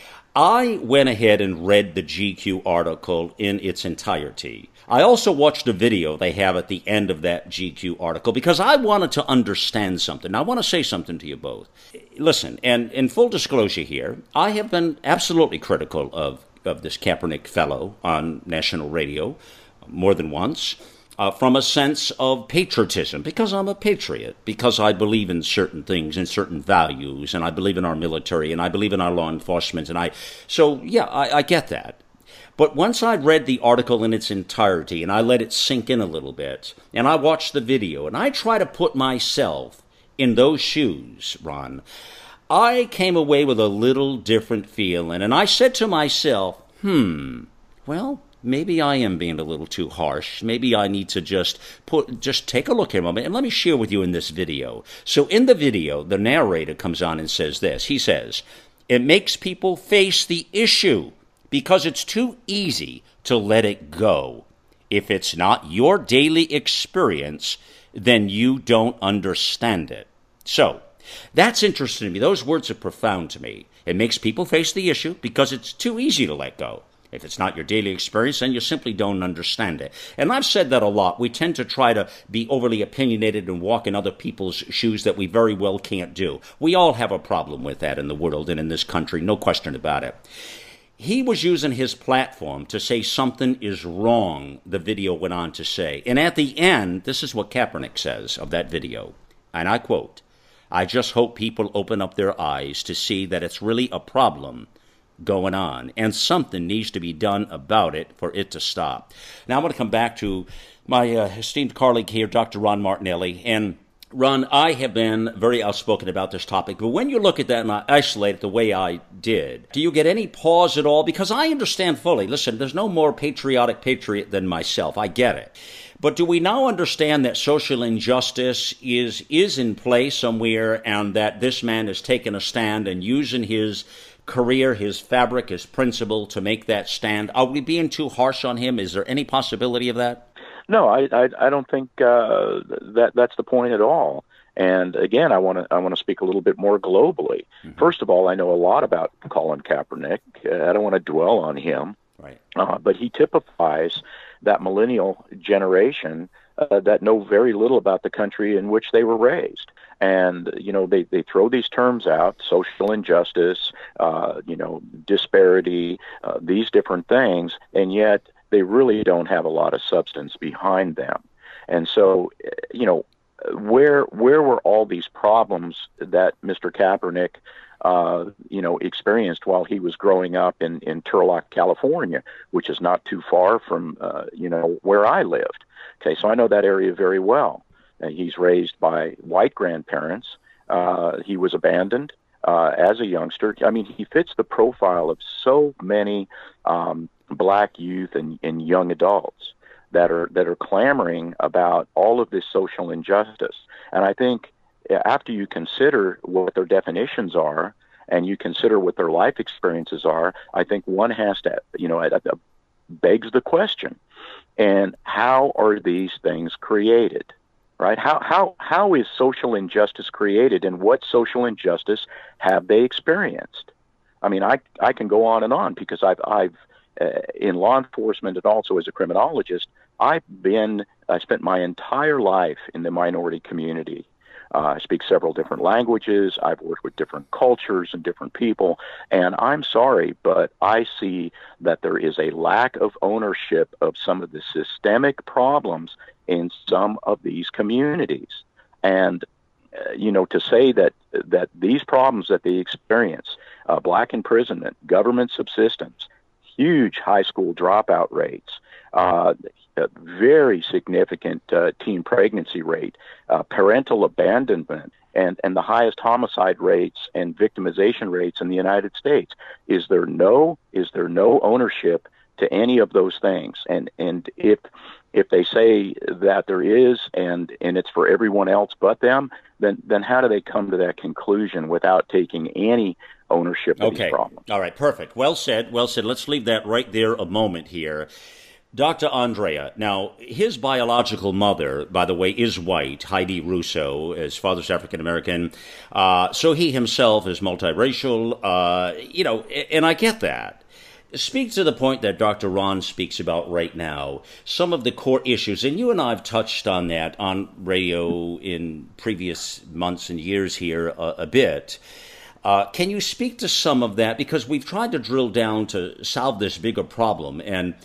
S2: I went ahead and read the G Q article in its entirety. I also watched a video they have at the end of that G Q article because I wanted to understand something. I want to say something to you both. Listen, and in full disclosure here, I have been absolutely critical of, of this Kaepernick fellow on national radio more than once. uh, from a sense of patriotism, because I'm a patriot, because I believe in certain things and certain values, and I believe in our military, and I believe in our law enforcement, and I, so yeah, I, I get that. But once I read the article in its entirety, and I let it sink in a little bit, and I watched the video, and I try to put myself in those shoes, Ron, I came away with a little different feeling, and I said to myself, hmm, well, maybe I am being a little too harsh. Maybe I need to just put, just take a look here a moment, and let me share with you in this video. So in the video, the narrator comes on and says this. He says, it makes people face the issue because it's too easy to let it go. If it's not your daily experience, then you don't understand it. So, that's interesting to me. Those words are profound to me. It makes people face the issue because it's too easy to let go. If it's not your daily experience, then you simply don't understand it. And I've said that a lot. We tend to try to be overly opinionated and walk in other people's shoes that we very well can't do. We all have a problem with that in the world and in this country, no question about it. He was using his platform to say something is wrong, the video went on to say. And at the end, this is what Kaepernick says of that video, and I quote, I just hope people open up their eyes to see that it's really a problem going on, and something needs to be done about it for it to stop. Now, I want to come back to my uh, esteemed colleague here, Doctor Ron Martinelli, and Ron, I have been very outspoken about this topic, but when you look at that and I isolate it the way I did, do you get any pause at all? Because I understand fully, listen, there's no more patriotic patriot than myself, I get it. But do we now understand that social injustice is is in play somewhere, and that this man is taking a stand and using his career, his fabric, his principle to make that stand? Are we being too harsh on him? Is there any possibility of that?
S9: No, I I, I don't think uh, that that's the point at all. And again, I want to I want to speak a little bit more globally. Mm-hmm. First of all, I know a lot about Colin Kaepernick. Uh, I don't want to dwell on him,
S2: right?
S9: Uh, but he typifies that millennial generation uh, that know very little about the country in which they were raised. And, you know, they, they throw these terms out, social injustice, uh, you know, disparity, uh, these different things, and yet they really don't have a lot of substance behind them. And so, you know, where where were all these problems that Mister Kaepernick, uh, you know, experienced while he was growing up in, in Turlock, California, which is not too far from, uh, you know, where I lived. Okay, so I know that area very well. Uh, he's raised by white grandparents. Uh, he was abandoned uh, as a youngster. I mean, he fits the profile of so many um, black youth and, and young adults that are that are clamoring about all of this social injustice. And I think after you consider what their definitions are and you consider what their life experiences are, I think one has to, you know, it, it begs the question, and how are these things created? Right? How how how is social injustice created, and what social injustice have they experienced? I mean, I I can go on and on because I've I've uh, in law enforcement and also as a criminologist, I've been I spent my entire life in the minority community. Uh, I speak several different languages. I've worked with different cultures and different people, and I'm sorry, but I see that there is a lack of ownership of some of the systemic problems in some of these communities. And, uh, you know, to say that that these problems that they experience, uh, black imprisonment, government subsistence, huge high school dropout rates, uh, a very significant uh, teen pregnancy rate, uh, parental abandonment, and, and the highest homicide rates and victimization rates in the United States. Is there no is there no ownership to any of those things? And and if if they say that there is, and and it's for everyone else but them, then then how do they come to that conclusion without taking any ownership of
S2: okay.
S9: these problems?
S2: All right, perfect. Well said, well said. Let's leave that right there a moment here. Doctor Andrea, now, his biological mother, by the way, is white, Heidi Russo. His father's African-American. Uh, so he himself is multiracial, uh, you know, and I get that. Speak to the point that Doctor Ron speaks about right now, some of the core issues, and you and I have touched on that on radio in previous months and years here a, a bit. Uh, can you speak to some of that? Because we've tried to drill down to solve this bigger problem, and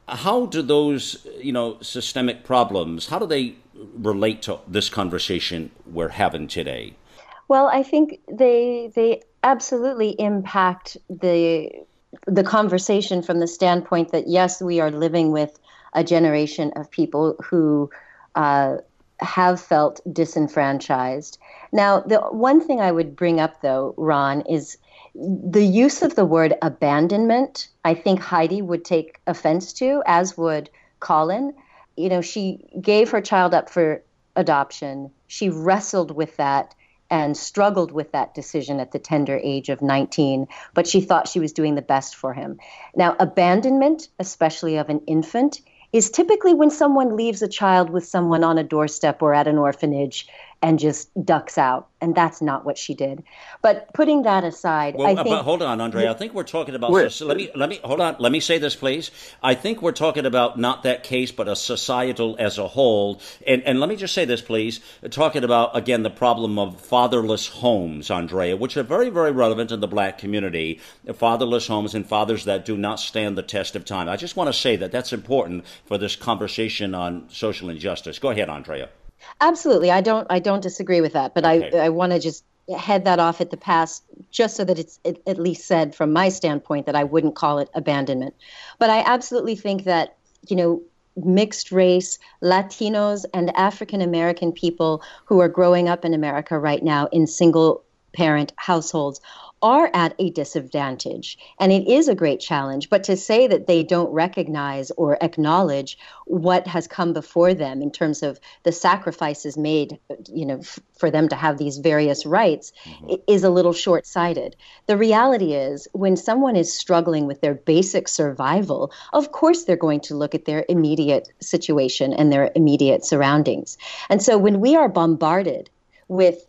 S2: How do those, you know, systemic problems, how do they relate to this conversation we're having today?
S8: Well, I think they they absolutely impact the the conversation from the standpoint that, yes, we are living with a generation of people who uh, have felt disenfranchised. Now, the one thing I would bring up, though, Ron, is the use of the word abandonment. I think Heidi would take offense to, as would Colin. You know, she gave her child up for adoption. She wrestled with that and struggled with that decision at the tender age of nineteen, but she thought she was doing the best for him. Now, abandonment, especially of an infant, is typically when someone leaves a child with someone on a doorstep or at an orphanage and just ducks out. And that's not what she did. But putting that aside,
S2: well,
S8: I think...
S2: But hold on, Andre. I think we're talking about...
S9: Wait.
S2: So let me, let me, hold on. Let me say this, please. I think we're talking about not that case, but a societal as a whole. And, and let me just say this, please. Talking about, again, the problem of fatherless homes, Andrea, which are very, very relevant in the black community. Fatherless homes and fathers that do not stand the test of time. I just want to say that that's important for this conversation on social injustice. Go ahead, Andrea.
S8: Absolutely. I don't I don't disagree with that, but
S2: Okay.
S8: I, I want to just head that off at the pass, just so that it's at at least said from my standpoint that I wouldn't call it abandonment. But I absolutely think that, you know, mixed race, Latinos and African American people who are growing up in America right now in single parent households are at a disadvantage. And it is a great challenge. But to say that they don't recognize or acknowledge what has come before them in terms of the sacrifices made, you know, f- for them to have these various rights mm-hmm. is a little short-sighted. The reality is, when someone is struggling with their basic survival, of course they're going to look at their immediate situation and their immediate surroundings. And so when we are bombarded with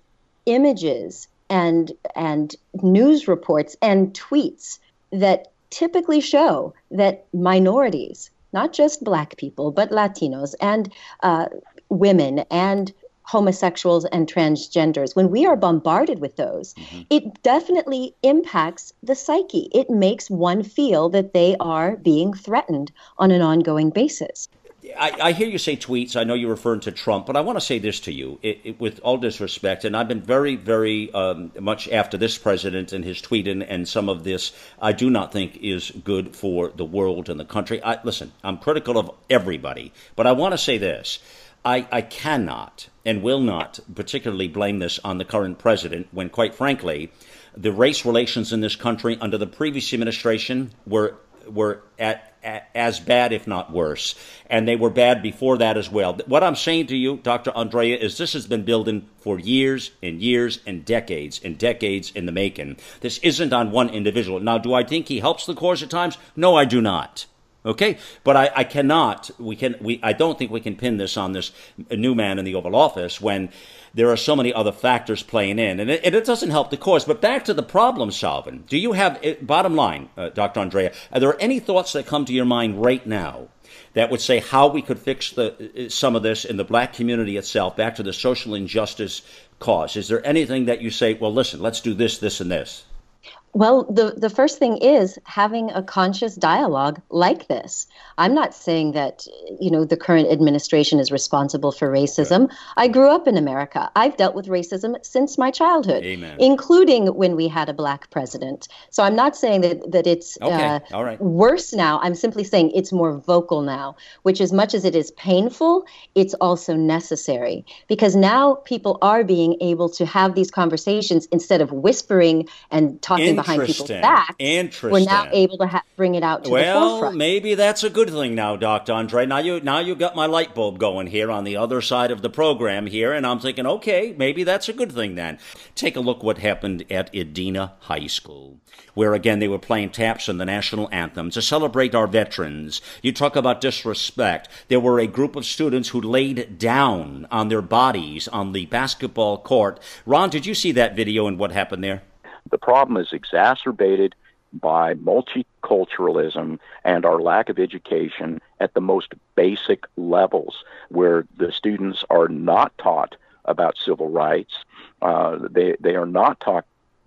S8: images and and news reports and tweets that typically show that minorities, not just Black people, but Latinos and uh, women and homosexuals and transgenders, when we are bombarded with those, mm-hmm. it definitely impacts the psyche. It makes one feel that they are being threatened on an ongoing basis.
S2: I, I hear you say tweets. I know you're referring to Trump, but I want to say this to you, it, it, with all disrespect, and I've been very, very um, much after this president and his tweeting, and some of this I do not think is good for the world and the country. I, listen, I'm critical of everybody, but I want to say this. I, I cannot and will not particularly blame this on the current president when, quite frankly, the race relations in this country under the previous administration were were at, at, as bad, if not worse. And they were bad before that as well. What I'm saying to you, Doctor Andrea, is this has been building for years and years and decades and decades in the making. This isn't on one individual. Now, do I think he helps the cause at times? No, I do not. Okay, but I, I cannot, we can, we, I don't think we can pin this on this new man in the Oval Office when there are so many other factors playing in, and it, and it doesn't help the cause. But back to the problem solving. Do you have, bottom line, uh, Doctor Andrea, are there any thoughts that come to your mind right now that would say how we could fix the some of this in the black community itself, back to the social injustice cause? Is there anything that you say, well, listen, let's do this, this, and this?
S8: Well, the, the first thing is having a conscious dialogue like this. I'm not saying that, you know, the current administration is responsible for racism. Right. I grew up in America. I've dealt with racism since my childhood,
S2: Amen.
S8: Including when we had a black president. So I'm not saying that, that it's
S2: okay.
S8: uh,
S2: All right.
S8: worse now. I'm simply saying it's more vocal now, which as much as it is painful, it's also necessary. Because now people are being able to have these conversations instead of whispering and talking behind people's backs.
S2: Interesting.
S8: We're now able to ha- bring it out to
S2: well,
S8: the forefront.
S2: Well, maybe that's a good thing now, Doctor Andre. Now you now you got my light bulb going here on the other side of the program here, and I'm thinking, okay, maybe that's a good thing then. Take a look what happened at Edina High School, where again they were playing taps on the national anthem to celebrate our veterans. You talk about disrespect. There were a group of students who laid down on their bodies on the basketball court. Ron, did you see that video and what happened there?
S9: The problem is exacerbated by multiculturalism and our lack of education at the most basic levels, where the students are not taught about civil rights. Uh, they they are not taught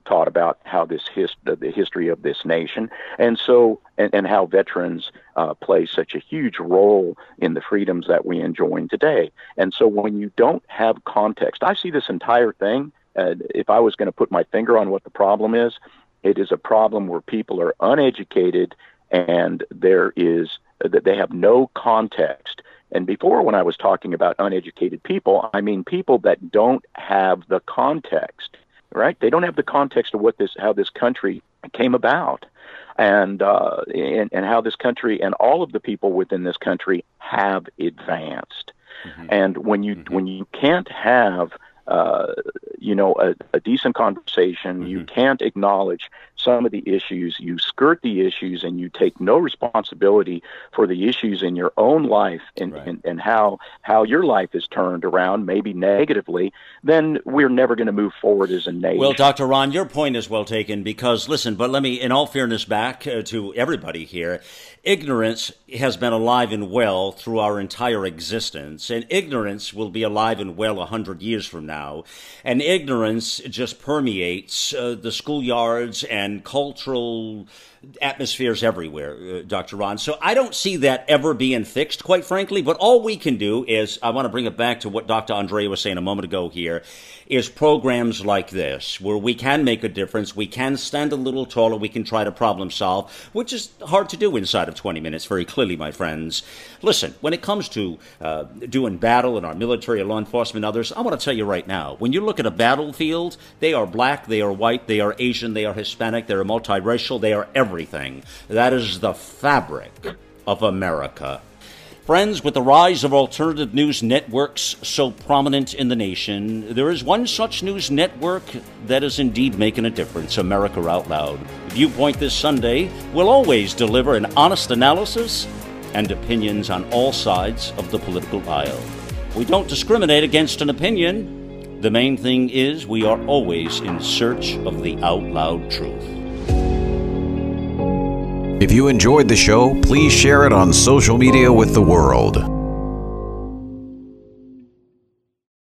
S9: taught about how this his, the history of this nation, and so and, and how veterans uh, play such a huge role in the freedoms that we enjoy today. And so when you don't have context, I see this entire thing. Uh, if I was going to put my finger on what the problem is, it is a problem where people are uneducated and there is that they have no context. And before, when I was talking about uneducated people, I mean people that don't have the context, right? They don't have the context of what this, how this country came about, and uh, and, and how this country and all of the people within this country have advanced. Mm-hmm. And when you mm-hmm. when you can't have uh, you know a, a decent conversation, mm-hmm. you can't acknowledge some of the issues, you skirt the issues, and you take no responsibility for the issues in your own life and, right. and, and how how your life is turned around, maybe negatively, then we're never going to move forward as a nation.
S2: Well, Doctor Ron, your point is well taken because, listen, but let me, in all fairness, back uh, to everybody here, ignorance has been alive and well through our entire existence, and ignorance will be alive and well a hundred years from now, and ignorance just permeates uh, the schoolyards and and cultural atmospheres everywhere, uh, Doctor Ron. So I don't see that ever being fixed, quite frankly, but all we can do is, I want to bring it back to what Doctor Andrea was saying a moment ago here, is programs like this, where we can make a difference, we can stand a little taller, we can try to problem solve, which is hard to do inside of twenty minutes, very clearly, my friends. Listen, when it comes to uh, doing battle in our military, law enforcement, and others, I want to tell you right now, when you look at a battlefield, they are black, they are white, they are Asian, they are Hispanic, they are multiracial, they are everything. That is the fabric of America. Friends, with the rise of alternative news networks so prominent in the nation, there is one such news network that is indeed making a difference, America Out Loud. Viewpoint this Sunday will always deliver an honest analysis and opinions on all sides of the political aisle. We don't discriminate against an opinion. The main thing is we are always in search of the out loud truth.
S1: If you enjoyed the show, please share it on social media with the world.